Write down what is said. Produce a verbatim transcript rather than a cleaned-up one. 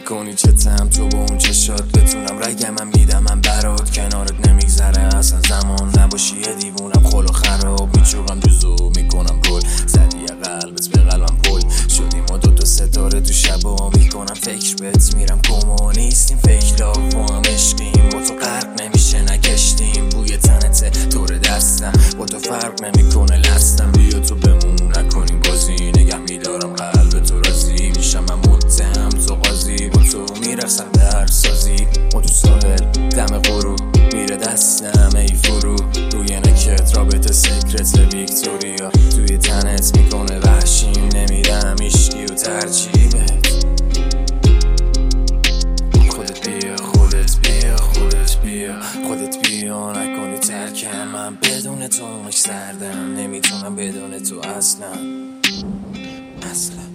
میکنی چتم تو با اون چشات بتونم رگم من میدم من برات کنارت نمیگذره اصلا زمان نباشی یه دیوونم خلو خراب میچوقم دوزو میکنم رول زدی یه قلبت به قلبم پل شدیم ما دوتا ستاره تو شبا میکنم فکر بهت میرم کما نیستیم فکر لاغو هم عشقیم با تو غرق نمیشه نکشتیم بوی تنته طور دستم با تو فرق نمیکنه لستم بیا تو بمون نکنیم بازی نگه میدارم قلب تو راضی میشم من متهم تو قاضی با تو میرقصم به هر سازی ما تو ساحل دم غروب میره دستم ای فرو روی نکت رابطه سیکرت ویکتوریا توی تنت میکنه وحشیم نمیدم ایشکی و ترجیبت خودت بیا خودت بیا خودت بیا خودت بیا نکنی ترکم من بدون تو مش سردم نمیتونم بدون تو اصلا اصلا